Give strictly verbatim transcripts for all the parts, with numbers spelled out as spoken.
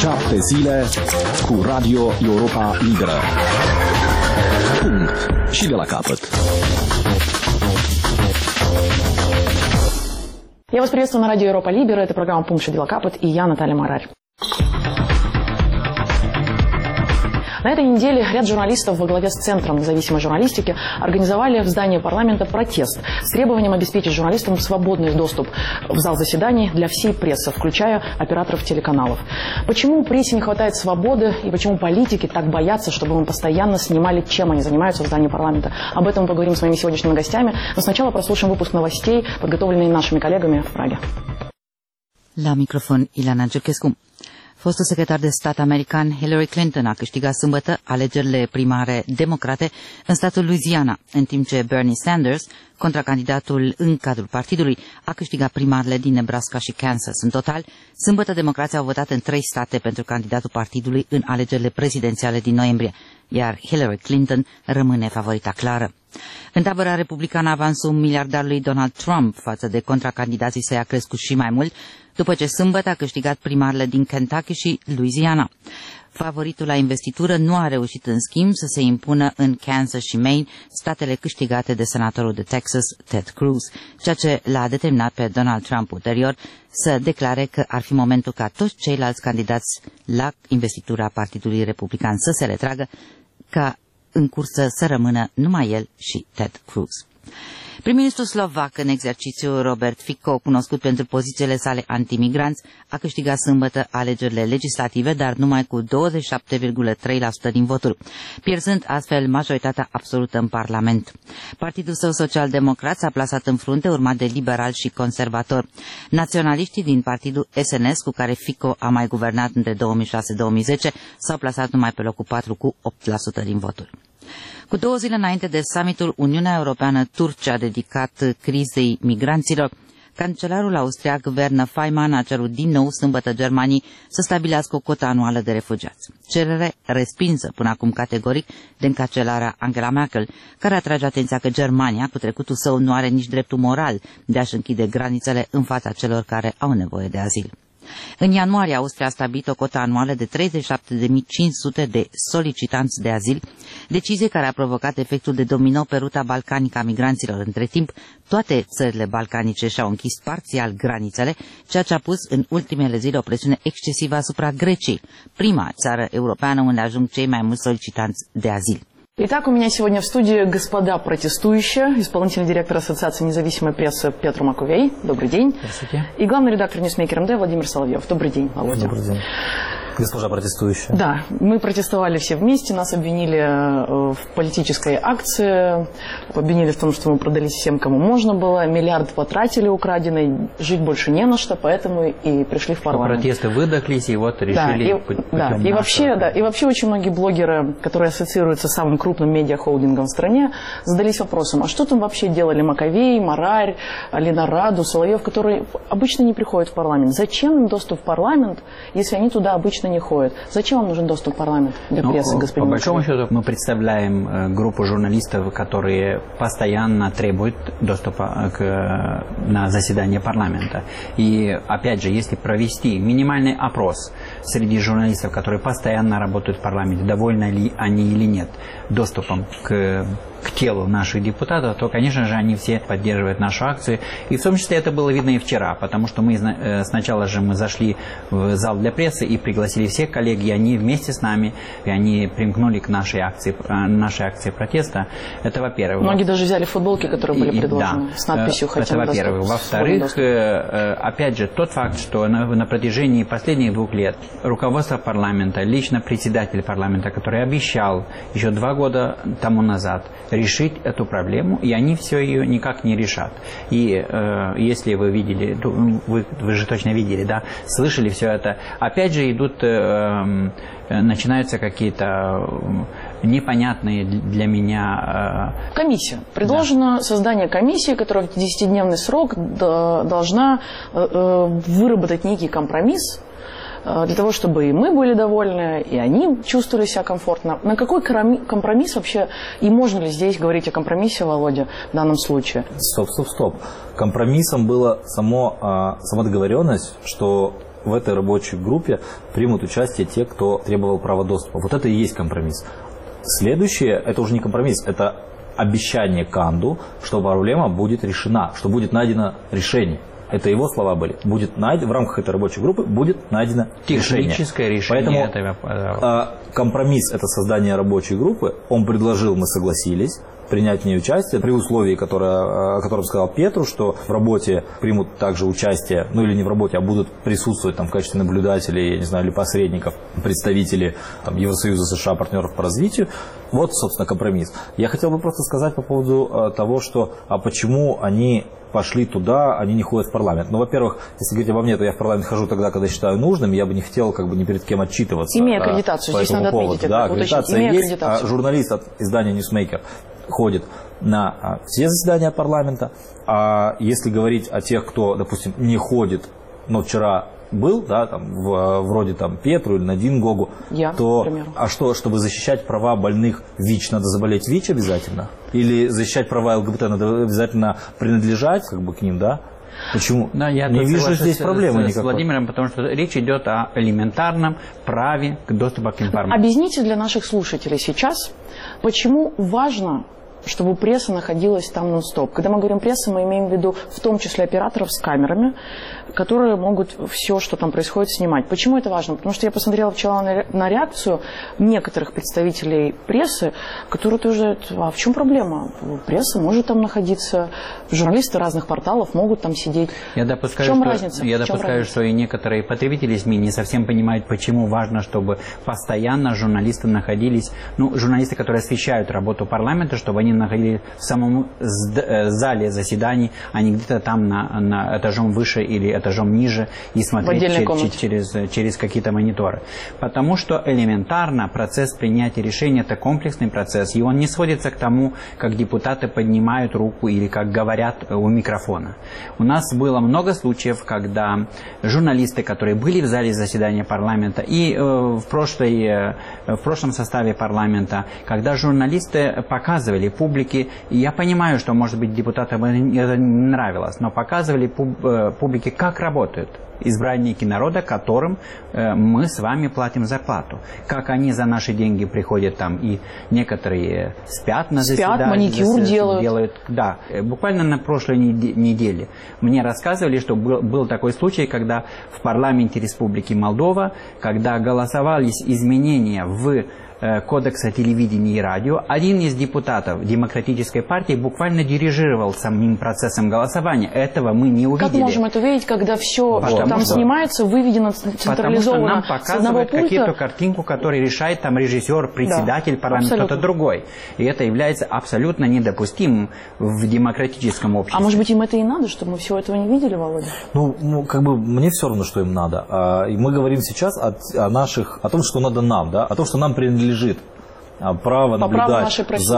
Șapte zile cu Radio Europa Liberă. Punct. Și de la capăt. Я вас приветствую на радио Европа Либера. Это программа «Пункт Шедила Капот» и я, Наталья Марарь. На этой неделе ряд журналистов во главе с Центром независимой журналистики организовали в здании парламента протест с требованием обеспечить журналистам свободный доступ в зал заседаний для всей прессы, включая операторов телеканалов. Почему прессе не хватает свободы и почему политики так боятся, чтобы мы постоянно снимали, чем они занимаются в здании парламента? Об этом мы поговорим с моими сегодняшними гостями. Но сначала прослушаем выпуск новостей, подготовленный нашими коллегами в Праге. La microfon, Ilana Giurchescu. Fostul secretar de stat american Hillary Clinton a câștigat sâmbătă alegerile primare democrate în statul Louisiana, în timp ce Bernie Sanders, contracandidatul în cadrul partidului, a câștigat primarele din Nebraska și Kansas. În total, sâmbătă democrații au votat în trei state pentru candidatul partidului în alegerile prezidențiale din noiembrie, iar Hillary Clinton rămâne favorita clară. În tabăra republicană, avansul miliardarului Donald Trump față de contracandidații săi a crescut și mai mult, după ce sâmbătă a câștigat primarele din Kentucky și Louisiana. Favoritul la investitură nu a reușit, în schimb, să se impună în Kansas și Maine, statele câștigate de senatorul de Texas, Ted Cruz, ceea ce l-a determinat pe Donald Trump ulterior să declare că ar fi momentul ca toți ceilalți candidați la investitura Partidului Republican să se retragă, ca în cursă să rămână numai el și Ted Cruz. Prim-ministrul slovac în exercițiu Robert Fico, cunoscut pentru pozițiile sale antimigranți, a câștigat sâmbătă alegerile legislative, dar numai cu douăzeci și șapte virgulă trei la sută din voturi, pierzând astfel majoritatea absolută în Parlament. Partidul său social-democrat s-a plasat în frunte, urmat de liberal și conservator. Naționaliștii din partidul S N S, cu care Fico a mai guvernat între două mii șase - două mii zece, s-au plasat numai pe locul patru cu opt la sută din voturi. Cu două zile înainte de summitul Uniunea Europeană-Turcia dedicat crizei migranților, cancelarul austriac Werner Faymann a cerut din nou sâmbătă Germaniei să stabilească o cotă anuală de refugiați. Cerere respinsă până acum categoric de cancelarea Angela Merkel, care atrage atenția că Germania, cu trecutul său, nu are nici dreptul moral de a-și închide granițele în fața celor care au nevoie de azil. În ianuarie, Austria a stabilit o cotă anuală de treizeci și șapte de mii cinci sute de solicitanți de azil, decizie care a provocat efectul de domino pe ruta balcanică a migranților. Între timp, toate țările balcanice și-au închis parțial granițele, ceea ce a pus în ultimele zile o presiune excesivă asupra Greciei, prima țară europeană unde ajung cei mai mulți solicitanți de azil. Итак, у меня сегодня в студии господа протестующие, исполнительный директор Ассоциации независимой прессы Петр Маковей. Добрый день. Здравствуйте. И главный редактор Newsmaker эм дэ Владимир Соловьев. Добрый день, Володя. Добрый день. Госпожа протестующая. Да, мы протестовали все вместе, нас обвинили в политической акции, обвинили в том, что мы продались всем, кому можно было, миллиард потратили украденный, жить больше не на что, поэтому и пришли в парламент. Протесты выдохлись, и вот решили... Да, и, да, и, вообще, да, и вообще очень многие блогеры, которые ассоциируются с самым крупным медиахолдингом в стране, задались вопросом, а что там вообще делали Маковей, Марарь, Алина Раду, Соловьев, которые обычно не приходят в парламент? Зачем им доступ в парламент, если они туда обычно не ходят? Зачем вам нужен доступ в парламент для прессы, ну, господин По большому Маковей? счету мы представляем группу журналистов, которые постоянно требуют доступа к, на заседание парламента. И опять же, если провести минимальный опрос среди журналистов, которые постоянно работают в парламенте, довольны ли они или нет доступом к к телу наших депутатов, то, конечно же, они все поддерживают нашу акцию. И в том числе это было видно и вчера, потому что мы сначала же мы зашли в зал для прессы и пригласили всех коллег, и они вместе с нами, и они примкнули к нашей акции, нашей акции протеста. Это во-первых. Многие даже взяли футболки, которые были предложены, да, с надписью «Хотим это во-первых. Во-вторых, опять же, тот факт, что на, на протяжении последних двух лет руководство парламента, лично председатель парламента, который обещал еще два года тому назад решить эту проблему, и они все ее никак не решат. И э, если вы видели, вы, вы же точно видели, да, слышали все это, опять же идут, э, э, начинаются какие-то непонятные для меня... Э... Комиссия. Предложено да. создание комиссии, которая в десятидневный срок должна э, выработать некий компромисс, для того, чтобы и мы были довольны, и они чувствовали себя комфортно. На какой компромисс вообще, и можно ли здесь говорить о компромиссе, Володя, в данном случае? Стоп, стоп, стоп. Компромиссом была само, сама договоренность, что в этой рабочей группе примут участие те, кто требовал права доступа. Вот это и есть компромисс. Следующее, это уже не компромисс, это обещание Канду, что проблема будет решена, что будет найдено решение. Это его слова были. Будет найдено, в рамках этой рабочей группы будет найдено решение. Техническое решение. Поэтому этого... компромисс – это создание рабочей группы. Он предложил, мы согласились принять в ней участие при условии, которое, о котором сказал Петру, что в работе примут также участие, ну или не в работе, а будут присутствовать там в качестве наблюдателей, я не знаю, или посредников, представители там, Евросоюза, США, партнеров по развитию. Вот, собственно, компромисс. Я хотел бы просто сказать по поводу э, того, что, а почему они пошли туда, они не ходят в парламент. Ну, во-первых, если говорить обо мне, то я в парламент хожу тогда, когда считаю нужным, я бы не хотел как бы ни перед кем отчитываться. Имея аккредитацию, здесь надо отметить. Да, аккредитация есть, а журналист от издания Newsmaker ходит на все заседания парламента, а если говорить о тех, кто, допустим, не ходит, но вчера был, да, там, в, вроде там Петру или Надин Гогу, Я, то, а что, чтобы защищать права больных ВИЧ, надо заболеть ВИЧ обязательно? Или защищать права ЛГБТ надо обязательно принадлежать как бы к ним, да? Почему? Да, я не вижу здесь проблемы с, никакой. С Владимиром, потому что речь идет о элементарном праве к доступу к информации. Объясните для наших слушателей сейчас, почему важно, чтобы пресса находилась там нон-стоп. Когда мы говорим пресса, мы имеем в виду в том числе операторов с камерами, которые могут все, что там происходит, снимать. Почему это важно? Потому что я посмотрела вчера на реакцию некоторых представителей прессы, которые утверждают, а в чем проблема? Пресса может там находиться, журналисты разных порталов могут там сидеть. Я допускаю, в чем что, разница? Я в чем допускаю, разница? что и некоторые потребители СМИ не совсем понимают, почему важно, чтобы постоянно журналисты находились, ну, журналисты, которые освещают работу парламента, чтобы они находились в самом зале заседаний, а не где-то там на, на этажом выше или этажом ниже и смотреть через, через, через какие-то мониторы. Потому что элементарно процесс принятия решения – это комплексный процесс, и он не сводится к тому, как депутаты поднимают руку или как говорят у микрофона. У нас было много случаев, когда журналисты, которые были в зале заседания парламента и э, в, прошлой, э, в прошлом составе парламента, когда журналисты показывали публике, и я понимаю, что, может быть, депутатам это не нравилось, но показывали пуб, э, публике, как работают избранники народа, которым э, мы с вами платим зарплату. Как они за наши деньги приходят там, и некоторые спят на заседании. Спят, маникюр зас... делают. делают. Да. Буквально на прошлой неделе мне рассказывали, что был, был такой случай, когда в парламенте Республики Молдова, когда голосовались изменения в Кодекса телевидения и радио, один из депутатов Демократической партии буквально дирижировал самим процессом голосования. Этого мы не увидели. Как можем это увидеть, когда все, потому что там что, снимается, выведено централизованно? Потому что нам показывают какую-то картинку, которую решает там режиссер, председатель да, парламента, кто-то другой. И это является абсолютно недопустимым в демократическом обществе. А может быть, им это и надо, чтобы мы всего этого не видели, Володя? Ну, ну как бы мне все равно, что им надо. И мы говорим сейчас о, о наших, о том, что надо нам, да, о том, что нам принадлежит. лежит право По наблюдать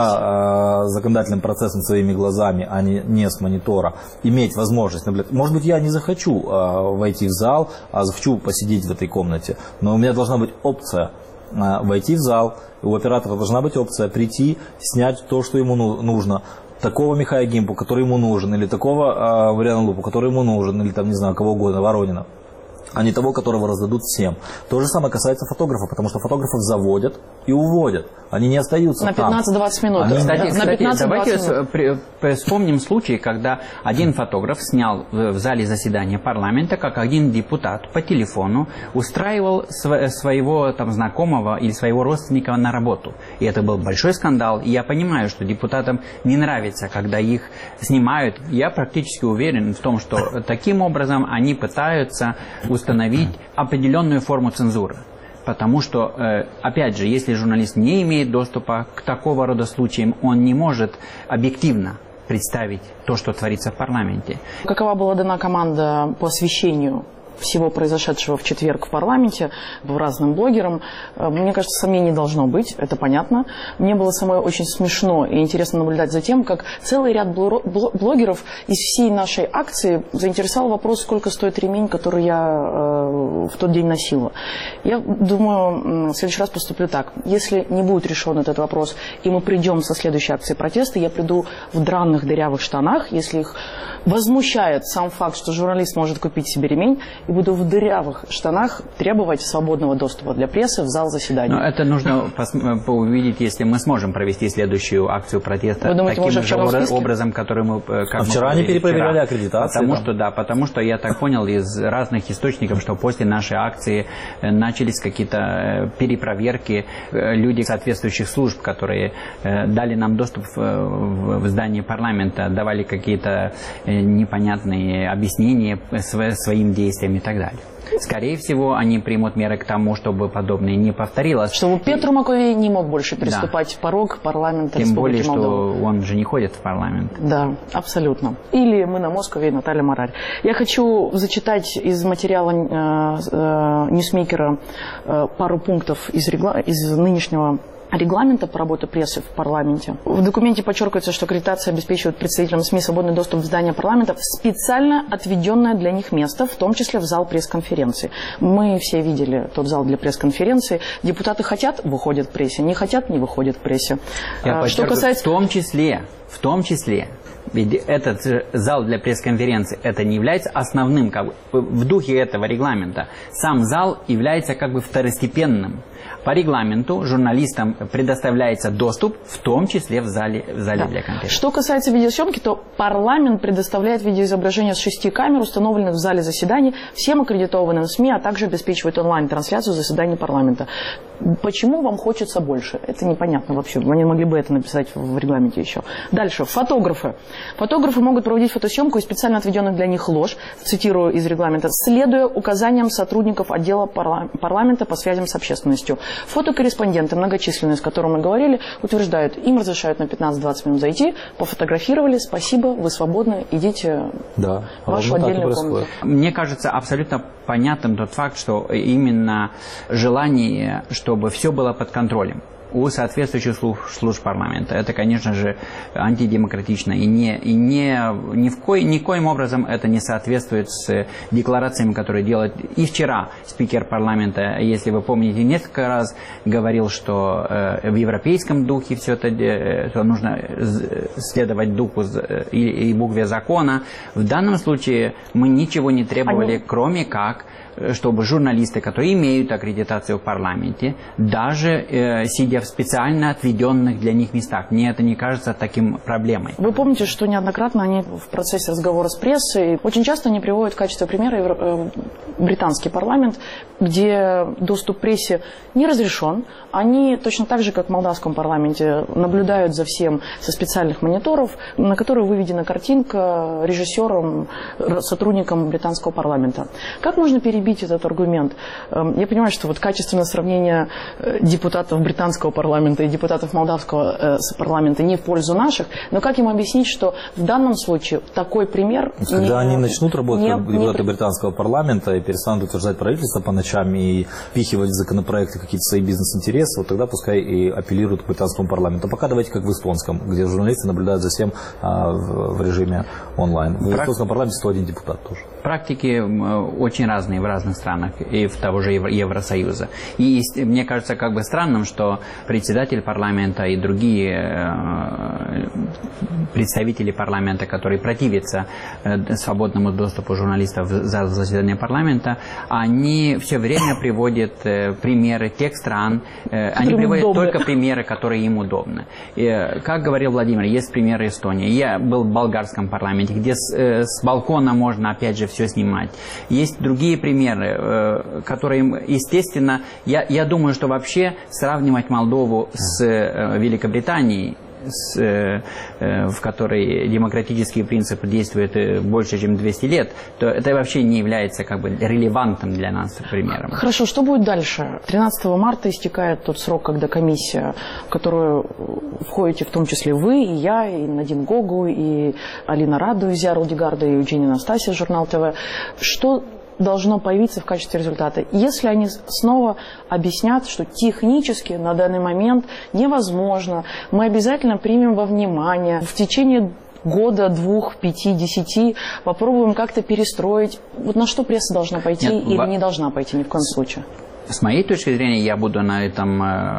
за э, законодательным процессом своими глазами, а не, не с монитора, иметь возможность наблюдать. Может быть, я не захочу э, войти в зал, а захочу посидеть в этой комнате, но у меня должна быть опция э, войти в зал, у оператора должна быть опция прийти, снять то, что ему нужно, такого Михаила Гимпу, который ему нужен, или такого э, Вариана Лупу, который ему нужен, или там, не знаю, кого угодно, Воронина, а не того, которого раздадут всем. То же самое касается фотографов, потому что фотографов заводят и уводят. Они не остаются на пятнадцать-двадцать минут. Они... Кстати, на кстати давайте минут. вспомним случай, когда один фотограф снял в зале заседания парламента, как один депутат по телефону устраивал своего там, знакомого или своего родственника на работу. И это был большой скандал. И я понимаю, что депутатам не нравится, когда их снимают. Я практически уверен в том, что таким образом они пытаются установить определенную форму цензуры. Потому что, опять же, если журналист не имеет доступа к такого рода случаям, он не может объективно представить то, что творится в парламенте. Какова была дана команда по освещению всего произошедшего в четверг в парламенте разным блогерам? Мне кажется, сомнений не должно быть, это понятно. Мне было самой очень смешно и интересно наблюдать за тем, как целый ряд блогеров из всей нашей акции заинтересовал вопрос, сколько стоит ремень, который я э, в тот день носила. Я думаю, в следующий раз поступлю так. Если не будет решен этот вопрос, и мы придем со следующей акции протеста, я приду в драных дырявых штанах, если их возмущает сам факт, что журналист может купить себе ремень, и буду в дырявых штанах требовать свободного доступа для прессы в зал заседаний. Но это нужно увидеть, если мы сможем провести следующую акцию протеста. Вы думаете, таким же образ, образом, который мы... Как а вчера мы они перепроверяли аккредитацию. Потому что, да, потому что я так понял из разных источников, что после нашей акции начались какие-то перепроверки. Люди соответствующих служб, которые дали нам доступ в, в здание парламента, давали какие-то непонятные объяснения своим действиям и так далее. Скорее всего, они примут меры к тому, чтобы подобное не повторилось. Чтобы Петру Маковей не мог больше переступать да. порог парламента Тем Республики более, Молдова. Что он же не ходит в парламент. Да, абсолютно. Или мы на Москове и Наталья Марарь. Я хочу зачитать из материала э, э, ньюсмейкера э, пару пунктов из, регла... из нынешнего регламента по работе прессы в парламенте. В документе подчеркивается, что аккредитация обеспечивает представителям СМИ свободный доступ в здание парламента в специально отведенное для них место, в том числе в зал пресс-конференции. Мы все видели тот зал для пресс-конференции. Депутаты хотят – выходят в прессе, не хотят – не выходят в прессе. Я что касается... В том числе, в том числе, ведь этот зал для пресс-конференции это не является основным, как бы, в духе этого регламента. Сам зал является как бы второстепенным. По регламенту журналистам предоставляется доступ, в том числе в зале, в зале да. для конференции. Что касается видеосъемки, то парламент предоставляет видеоизображение с шести камер, установленных в зале заседаний, всем аккредитованным СМИ, а также обеспечивает онлайн-трансляцию заседаний парламента. Почему вам хочется больше? Это непонятно вообще. Они могли бы это написать в регламенте еще. Дальше. Фотографы. Фотографы могут проводить фотосъемку из специально отведенных для них лож, цитирую из регламента, следуя указаниям сотрудников отдела парламента по связям с общественностью. Фотокорреспонденты, многочисленные, с которыми мы говорили, утверждают, им разрешают на пятнадцать-двадцать минут зайти, пофотографировали, спасибо, вы свободны, идите да, в вашу отдельную комнату. Мне кажется абсолютно понятным тот факт, что именно желание, чтобы все было под контролем у соответствующих служб, служб парламента. Это, конечно же, антидемократично. И, не, и не, ни в ко, никоим образом это не соответствует с декларациями, которые делает и вчера спикер парламента, если вы помните, несколько раз говорил, что э, в европейском духе все это э, что нужно следовать духу и, и букве закона. В данном случае мы ничего не требовали, Они... кроме как чтобы журналисты, которые имеют аккредитацию в парламенте, даже э, сидя в специально отведенных для них местах. Мне это не кажется таким проблемой. Вы помните, что неоднократно они в процессе разговора с прессой, очень часто они приводят в качестве примера евро... э, британский парламент, где доступ к прессе не разрешен. Они точно так же, как в молдавском парламенте, наблюдают за всем со специальных мониторов, на которые выведена картинка режиссером, сотрудником британского парламента. Как можно перебить этот аргумент? Я понимаю, что вот качественное сравнение депутатов британского парламента и депутатов молдавского парламента не в пользу наших, но как им объяснить, что в данном случае такой пример... Когда не, они начнут работать не, как депутаты не... британского парламента и перестанут утверждать правительство по ночам и впихивать в законопроекты какие-то свои бизнес-интересы, вот тогда пускай и апеллируют к британскому парламенту. Пока давайте как в эстонском, где журналисты наблюдают за всем а, в, в режиме онлайн. В Прак... эстонском парламенте сто один депутат тоже. Практики очень разные в разных странах и в того же Евросоюза. И мне кажется как бы странным, что председатель парламента и другие представители парламента, которые противятся свободному доступу журналистов в зал заседания парламента, они все время приводят примеры тех стран, они приводят удобно. Только примеры, которые им удобны. И, как говорил Владимир, есть примеры Эстонии. Я был в болгарском парламенте, где с, с балкона можно опять же все снимать. Есть другие примеры, которые, естественно, я, я думаю, что вообще сравнивать Молдову с Великобританией, с, э, э, в которой демократические принципы действуют больше, чем двести лет, то это вообще не является как бы релевантным для нас примером. Хорошо, что будет дальше? тринадцатого марта истекает тот срок, когда комиссия, в которую входите в том числе вы, и я, и Надин Гогу, и Алина Раду из Ярлдигарда, и Евгения Анастасия, журнал ТВ. Что должно появиться в качестве результата? Если они снова объяснят, что технически на данный момент невозможно, мы обязательно примем во внимание в течение года, двух, пяти, десяти, попробуем как-то перестроить. Вот на что пресса должна пойти Нет, или во... не должна пойти ни в коем случае? С моей точки зрения, я буду на этом,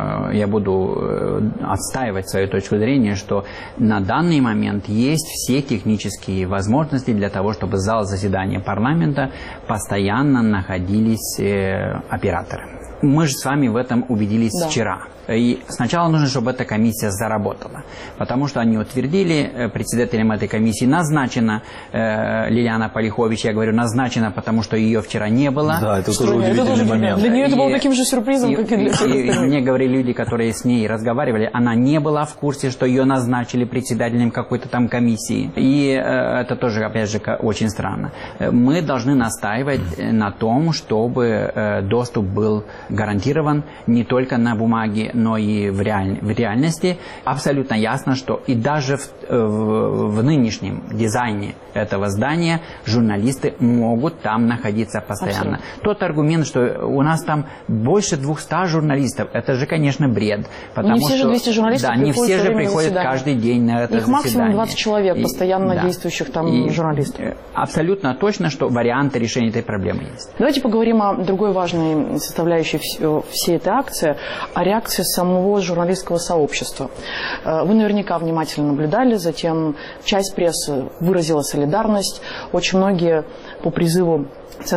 я буду отстаивать свою точку зрения, что на данный момент есть все технические возможности для того, чтобы в зал заседания парламента постоянно находились операторы. Мы же с вами в этом убедились да. вчера. И сначала нужно, чтобы эта комиссия заработала. Потому что они утвердили, председателем этой комиссии назначена э, Лилиана Полихович. Я говорю назначена, потому что ее вчера не было. Да, это тоже удивительный момент. Для нее это было таким же сюрпризом, и, как и для всех и, остальных. И мне говорили люди, которые с ней разговаривали, она не была в курсе, что ее назначили председателем какой-то там комиссии. И э, это тоже, опять же, очень странно. Мы должны настаивать на том, чтобы э, доступ был гарантирован не только на бумаге, но и в, реаль... в реальности. Абсолютно ясно, что и даже в, в, в нынешнем дизайне этого здания журналисты могут там находиться постоянно. Абсолютно. Тот аргумент, что у нас там больше двухсот журналистов, это же, конечно, бред. Потому не все что, же двести журналистов да, не все же приходят каждый день на это Их заседание. максимум двадцать человек, постоянно и, действующих там и, журналистов. Абсолютно точно, что варианты решения этой проблемы есть. Давайте поговорим о другой важной составляющей всей этой акции, о реакции самого журналистского сообщества. Вы наверняка внимательно наблюдали, затем часть прессы выразила солидарность, очень многие по призыву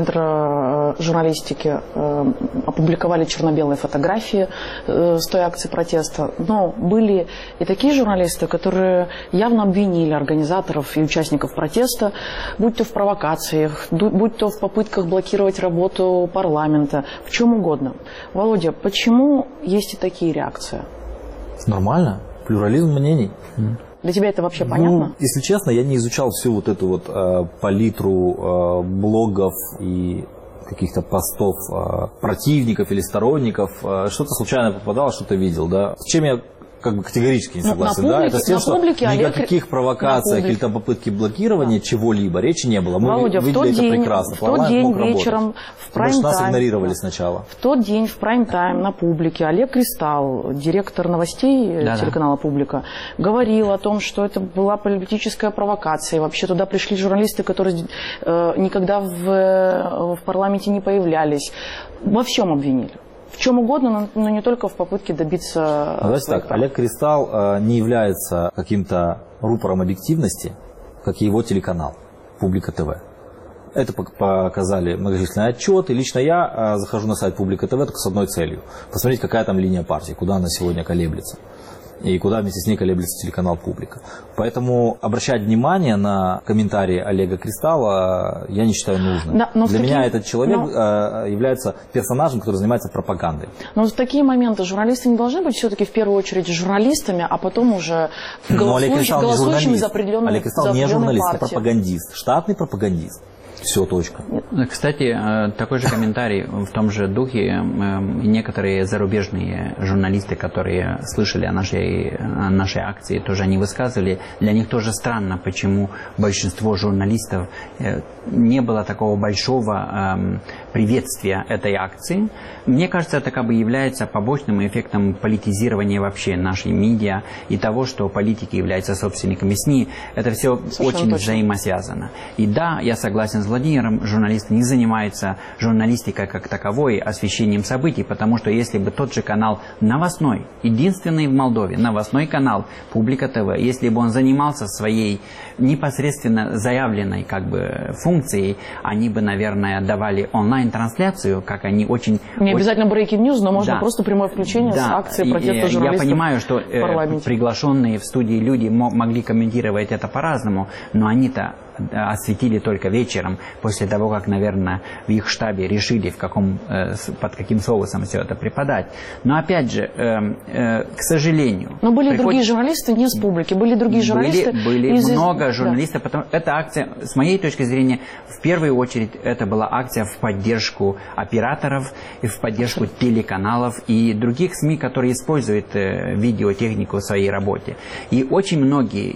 Центра журналистики опубликовали черно-белые фотографии с той акции протеста. Но были и такие журналисты, которые явно обвинили организаторов и участников протеста, будь то в провокациях, будь то в попытках блокировать работу парламента, в чем угодно. Володя, почему есть и такие реакции? Нормально. Плюрализм мнений. Для тебя это вообще понятно? Ну, если честно, я не изучал всю вот эту вот э, палитру э, блогов и каких-то постов э, противников или сторонников. Э, что-то случайно попадало, что-то видел, да. С чем я как бы категорически не согласен, на да, публике, это с тем, что ни о каких провокациях или там попытки блокирования да. чего-либо речи не было. Мы Володя, видели в тот это день, прекрасно. В тот день вечером работать. в прайм-тайм. Нас игнорировали сначала. В тот день в прайм-тайм на публике Олег Кристалл, директор новостей да, телеканала да. «Публика», говорил о том, что это была политическая провокация. И вообще туда пришли журналисты, которые э, никогда в, в парламенте не появлялись. Во всем обвинили. В чем угодно, но не только в попытке добиться... Давайте так, прав. Олег Кристалл э, не является каким-то рупором объективности, как и его телеканал «Публика ТВ». Это показали многочисленные отчеты. Лично я э, захожу на сайт «Публика ТВ» только с одной целью. Посмотреть, какая там линия партии, куда она сегодня колеблется. И куда вместе с ней колеблется телеканал «Публика». Поэтому обращать внимание на комментарии Олега Кристалла я не считаю нужным. Да, Для такие... меня этот человек но... является персонажем, который занимается пропагандой. Но в такие моменты журналисты не должны быть все-таки в первую очередь журналистами, а потом уже голосующими, голосующими за определенную Олег Кристалл не журналист, а пропагандист, штатный пропагандист. Все, точка. Кстати, такой же комментарий в том же духе. Некоторые зарубежные журналисты, которые слышали о нашей, о нашей акции, тоже они высказывали. Для них тоже странно, почему большинство журналистов не было такого большого приветствия этой акции. Мне кажется, это как бы является побочным эффектом политизирования вообще нашей медиа и того, что политики являются собственниками СМИ. Это все Совершенно очень точно. взаимосвязано. И да, я согласен с Владимиром, журналисты не занимаются журналистикой как таковой, освещением событий, потому что если бы тот же канал новостной, единственный в Молдове, новостной канал «Публика ТВ», если бы он занимался своей непосредственно заявленной как бы функцией, они бы, наверное, давали онлайн-трансляцию, как они очень... Не очень... обязательно breaking news, но можно да. просто прямое включение да. с акцией протеста и, журналистов. Я понимаю, что э, приглашенные в студии люди могли комментировать это по-разному, но они-то осветили только вечером, после того, как, наверное, в их штабе решили, в каком, под каким соусом все это преподать. Но, опять же, э, э, к сожалению... Но были приходит... другие журналисты не с публики, были другие журналисты... Были, были из... много журналистов, да. потому эта акция, с моей точки зрения, в первую очередь, это была акция в поддержку операторов, и в поддержку телеканалов и других СМИ, которые используют э, видеотехнику в своей работе. И очень многие из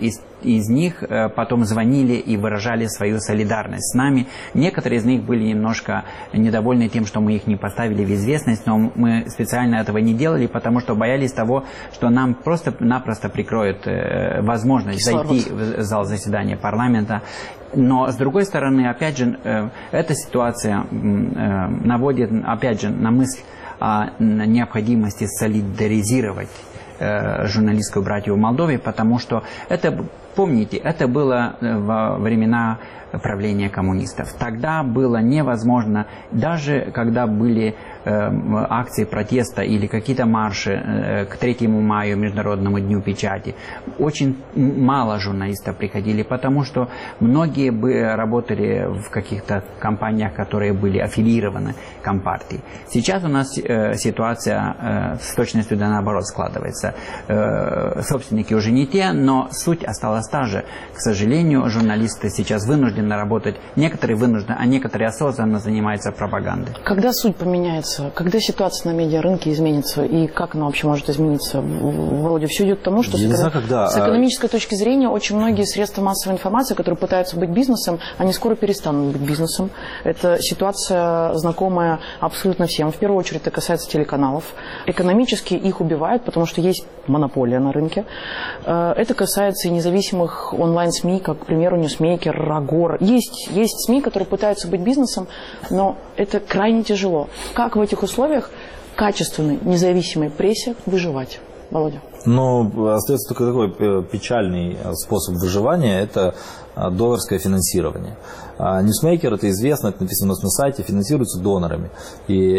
из них потом звонили и выражали свою солидарность с нами. Некоторые из них были немножко недовольны тем, что мы их не поставили в известность, но мы специально этого не делали, потому что боялись того, что нам просто-напросто прикроют возможность Кислород. зайти в зал заседания парламента. Но, с другой стороны, опять же, эта ситуация наводит, опять же, на мысль о необходимости солидаризировать журналистскую братью в Молдове, потому что это, помните, это было во времена правления коммунистов. Тогда было невозможно, даже когда были э, акции протеста или какие-то марши э, к третьему мая, Международному дню печати, очень мало журналистов приходили, потому что многие бы работали в каких-то компаниях, которые были аффилированы к Компартии. Сейчас у нас э, ситуация э, с точностью да наоборот складывается. Э, собственники уже не те, но суть осталась та же. К сожалению, журналисты сейчас вынуждены работать, некоторые вынуждены, а некоторые осознанно занимаются пропагандой. Когда суть поменяется, когда ситуация на медиарынке изменится и как она вообще может измениться? Володя, все идет к тому, что с, эко... знаю, когда... с экономической точки зрения очень многие средства массовой информации, которые пытаются быть бизнесом, они скоро перестанут быть бизнесом. Это ситуация знакомая абсолютно всем. В первую очередь это касается телеканалов. Экономически их убивают, потому что есть монополия на рынке. Это касается и независимых онлайн-СМИ, как, к примеру, Ньюсмейкер, Рагор. Есть, есть СМИ, которые пытаются быть бизнесом, но это крайне тяжело. Как в этих условиях качественной, независимой прессе выживать? Володя. Ну, остается только такой печальный способ выживания, это донорское финансирование. Ньюсмейкер, это известно, это написано у нас на сайте, финансируется донорами. И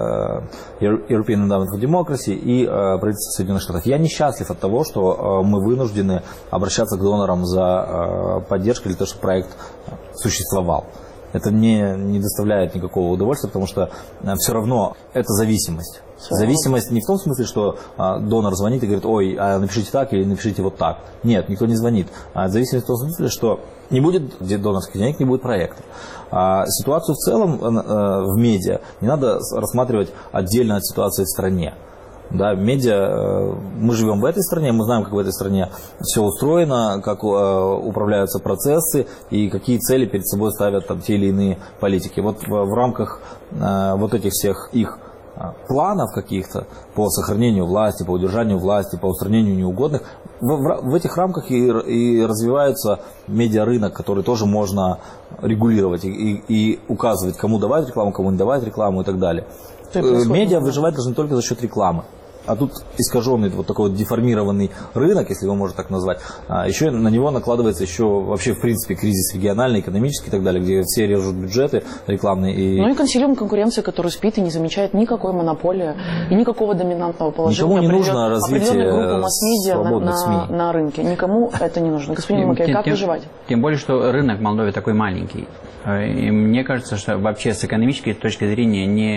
European Endowment for Democracy, и правительство Соединенных Штатов. Я несчастлив от того, что мы вынуждены обращаться к донорам за поддержкой для того, чтобы проект существовал. Это мне не доставляет никакого удовольствия, потому что все равно это зависимость. Зависимость не в том смысле, что а, донор звонит и говорит: ой, а напишите так или напишите вот так. Нет, никто не звонит. А зависимость в том смысле, что не будет донорских денег, не будет проекта. А ситуацию в целом а, в медиа не надо рассматривать отдельно от ситуации в стране. Да, медиа, мы живем в этой стране, мы знаем, как в этой стране все устроено, как управляются процессы и какие цели перед собой ставят там те или иные политики. Вот в, в рамках вот этих всех их планов каких-то по сохранению власти, по удержанию власти, по устранению неугодных, в, в, в этих рамках и, и развивается медиарынок, который тоже можно регулировать и, и, и указывать, кому давать рекламу, кому не давать рекламу и так далее. Медиа выживать должны только за счет рекламы. А тут искаженный вот такой вот деформированный рынок, если его можно так назвать, а еще на него накладывается еще вообще в принципе кризис региональный, экономический и так далее, где все режут бюджеты рекламные. И... Ну и консилиум конкуренции, который спит и не замечает никакой монополии и никакого доминантного положения. Никому не нужно развитие свободных СМИ на, на рынке. Никому это не нужно. Господин Макей, как тем, выживать? Тем более, что рынок в Молдове такой маленький. И мне кажется, что вообще с экономической точки зрения не,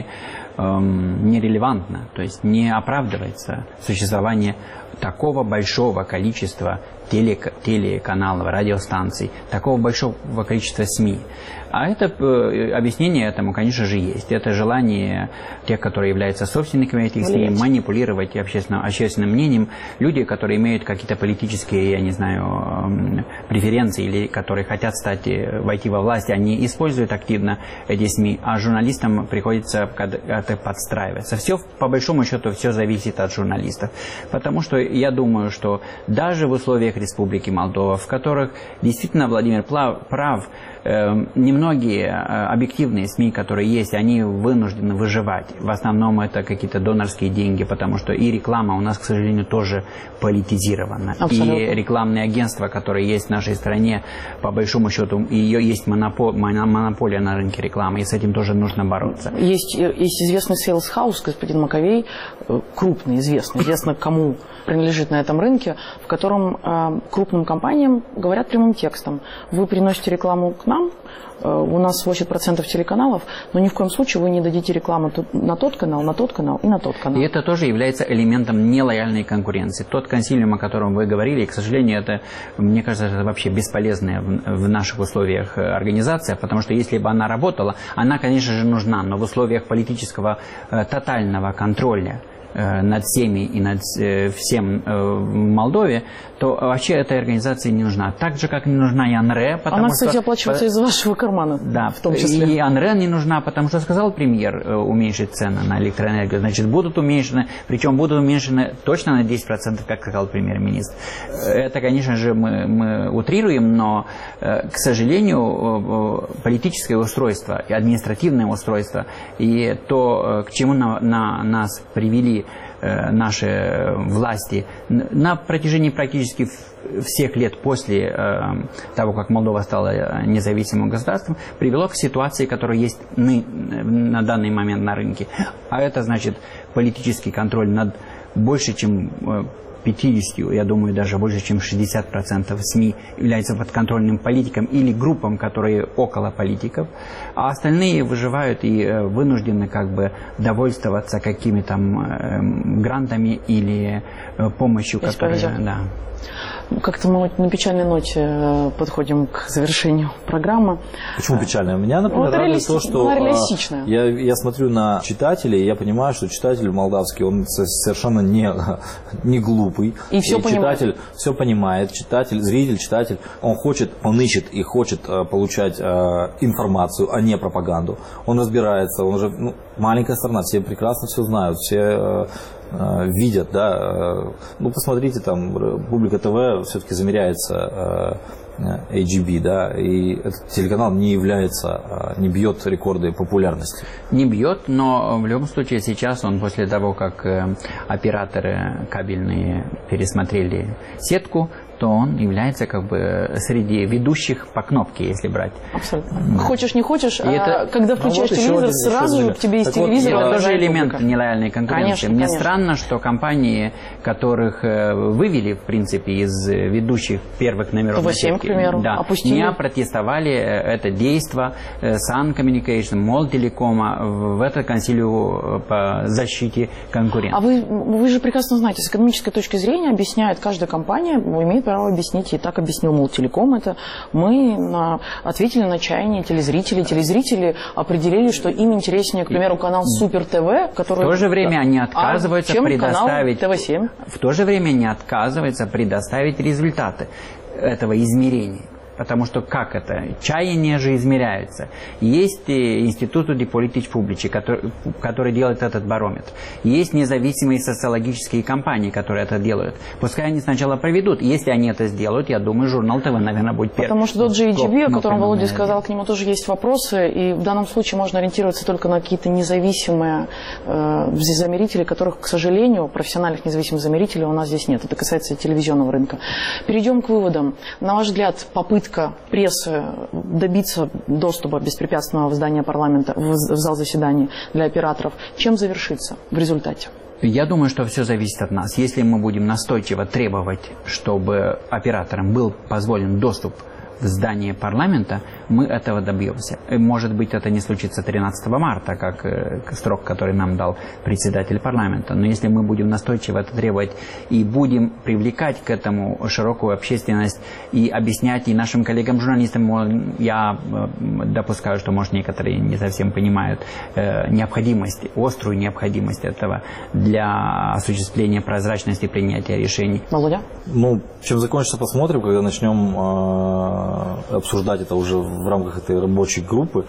эм, нерелевантно, то есть не оправдывается существование такого большого количества теле, телеканалов, радиостанций, такого большого количества СМИ. А это э, объяснение этому, конечно же, есть. Это желание тех, которые являются собственниками этих СМИ, манипулировать общественным, общественным мнением. Люди, которые имеют какие-то политические, я не знаю, э, преференции или которые хотят стать, войти во власть, они используют активно эти СМИ, а журналистам приходится это подстраиваться. Все, по большому счету, все зависит от журналистов. Потому что я думаю, что даже в условиях Республики Молдова, в которых действительно Владимир прав, э, немногие э, объективные СМИ, которые есть, они вынуждены выживать. В основном это какие-то донорские деньги, потому что и реклама у нас, к сожалению, тоже политизирована. Абсолютно. И рекламные агентства, которые есть в нашей стране, по большому счету, ее есть монопол, монополия на рынке рекламы, и с этим тоже нужно бороться. Есть, есть известный Sales House, господин Маковей, крупный, известный, известно кому принадлежит на этом рынке, в котором э, крупным компаниям говорят прямым текстом: вы приносите рекламу к нам, э, у нас восемьдесят процентов телеканалов, но ни в коем случае вы не дадите рекламу на тот канал, на тот канал и на тот канал. И это тоже является элементом нелояльной конкуренции. Тот консилиум, о котором вы говорили, и, к сожалению, это, мне кажется, это вообще бесполезная в, в наших условиях организация, потому что если бы она работала, она, конечно же, нужна, но в условиях политического э, тотального контроля над всеми и над всем в Молдове, то вообще этой организации не нужна. Так же, как не нужна и АНРЭ. Она, кстати, что... оплачивается из вашего кармана. Да, в том числе. И АНРЭ не нужна, потому что сказал премьер уменьшить цены на электроэнергию. Значит, будут уменьшены, причем будут уменьшены точно на десять процентов, как сказал премьер-министр. Это, конечно же, мы, мы утрируем, но, к сожалению, политическое устройство и административное устройство и то, к чему на, на нас привели наши власти на протяжении практически всех лет после того, как Молдова стала независимым государством, привело к ситуации, которая есть на данный момент на рынке. А это значит политический контроль над больше, чем пятьдесят, я думаю, даже больше, чем шестьдесят процентов СМИ являются подконтрольным политикам или группам, которые около политиков, а остальные выживают и вынуждены как бы довольствоваться какими-то грантами или помощью, Здесь которые... Да. Как-то мы на печальной ноте подходим к завершению программы. Почему печальная? У меня, например, ну, радует то, что я, я смотрю на читателей, и я понимаю, что читатель молдавский, он совершенно не, не глупый. И все и понимает. Читатель все понимает, читатель, зритель, читатель, он хочет, он ищет и хочет получать информацию, а не пропаганду. Он разбирается, он уже, ну, маленькая страна, все прекрасно все знают, все видят, да, ну посмотрите, там Публика ТВ все-таки замеряется эйч джи би, да, и этот телеканал не является, не бьет рекорды популярности. Не бьет, но в любом случае сейчас он после того, как операторы кабельные пересмотрели сетку, то он является как бы среди ведущих по кнопке, если брать. Абсолютно. Да. Хочешь, не хочешь, а это... когда включаешь а вот телевизор, один, сразу же к тебе из телевизора... Вот, это тоже элемент публика. Нелояльной конкуренции. Конечно, Мне конечно. странно, что компании, которых вывели, в принципе, из ведущих первых номеров... ТВ семь, к примеру, да, опустили. Не опротестовали это действо Sun Communication, Молтелекома в это консилиум по защите конкуренции. А вы, вы же прекрасно знаете, с экономической точки зрения объясняет, каждая компания имеет право объяснить, и так объяснил Молтелеком это. Мы на, ответили на чаяние телезрителей. Телезрители определили, что им интереснее, к примеру, канал Супер ТВ, который... В то же время они отказываются а, чем предоставить... канал ТВ семь. В то же время они отказываются предоставить результаты этого измерения. Потому что как это? Чаяния же измеряются. Есть Институт de Politici Publice, который, который делает этот барометр. Есть независимые социологические компании, которые это делают. Пускай они сначала проведут. Если они это сделают, я думаю, журнал ТВ, наверное, будет первым. Потому что тот же эйч джи би, о котором Володя сказал, к нему тоже есть вопросы. И в данном случае можно ориентироваться только на какие-то независимые э, замерители, которых, к сожалению, профессиональных независимых замерителей у нас здесь нет. Это касается телевизионного рынка. Перейдем к выводам. На ваш взгляд, попытка прессы добиться доступа беспрепятственного в здание парламента, в зал заседаний для операторов, чем завершится в результате? Я думаю, что все зависит от нас. Если мы будем настойчиво требовать, чтобы операторам был позволен доступ в здание парламента, мы этого добьемся. Может быть, это не случится тринадцатого марта, как э, срок, который нам дал председатель парламента. Но если мы будем настойчиво это требовать и будем привлекать к этому широкую общественность и объяснять и нашим коллегам-журналистам, я э, допускаю, что, может, некоторые не совсем понимают э, необходимость, острую необходимость этого для осуществления прозрачности принятия решений. Володя? Ну, чем закончится, посмотрим, когда начнем э, обсуждать это уже в рамках этой рабочей группы,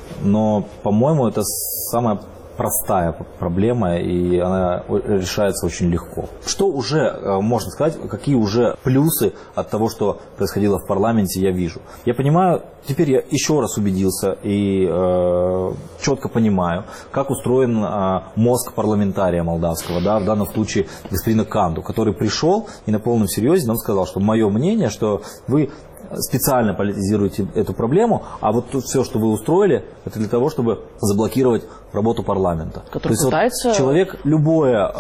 но, по-моему, это самая простая проблема, и она решается очень легко. Что уже можно сказать, какие уже плюсы от того, что происходило в парламенте, я вижу? Я понимаю, теперь я еще раз убедился и э, четко понимаю, как устроен э, мозг парламентария молдавского, да, в данном случае господина Канду, который пришел и на полном серьезе нам сказал, что мое мнение, что вы специально политизируете эту проблему, а вот тут все, что вы устроили, это для того, чтобы заблокировать работу парламента. Который То пытается вот человек любое,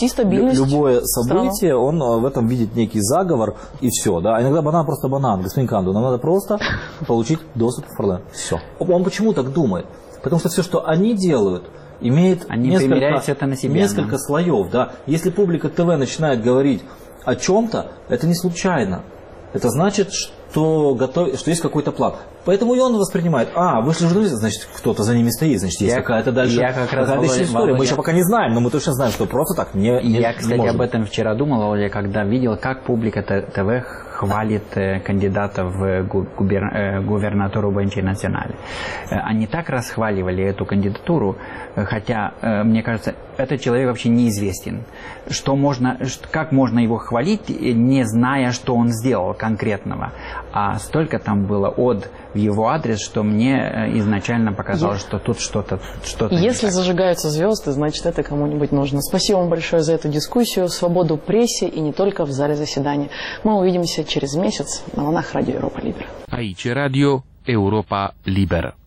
любое событие, он в этом видит некий заговор и все. Да? Иногда банан просто банан. Господин Канду, нам надо просто получить доступ в парламент. Все. Он почему так думает? Потому что все, что они делают, имеет они несколько, это на себя, несколько да? слоев. Да? Если публика ТВ начинает говорить о чем-то, это не случайно. Это значит, что, готов... что есть какой-то план. Поэтому и он воспринимает, а, вышли журналисты, значит, кто-то за ними стоит, значит, есть я, какая-то дальше я как раз какая-то Володя, история. Володя, Мы еще пока не знаем, но мы точно знаем, что просто так не, не Я, кстати, не об этом вчера думал, Володя, когда видел, как публика ТВ хвалит кандидата в губер... губернатуру Бенчи Национале. Они так расхваливали эту кандидатуру, хотя, мне кажется, этот человек вообще неизвестен. Что можно, как можно его хвалить, не зная, что он сделал конкретного. А столько там было от в его адрес, что мне изначально показалось, что тут что-то что-то. Если зажигаются звезды, значит, это кому-нибудь нужно. Спасибо вам большое за эту дискуссию. Свободу прессе и не только в зале заседаний. Мы увидимся через месяц на волнах Радио Европа Либера. Aici Radio Europa Liberă.